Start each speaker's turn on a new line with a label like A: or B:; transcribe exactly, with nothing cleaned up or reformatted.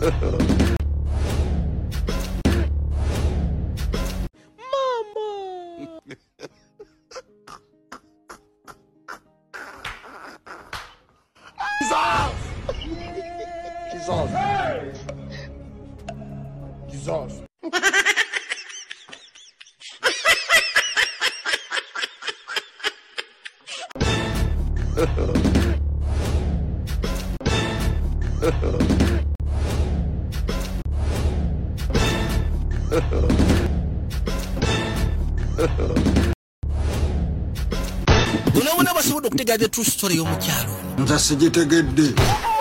A: Jesus! Jesus!
B: Unaona basobola okutegeeza true story y'omukyalo.
C: Nza sigitegedde.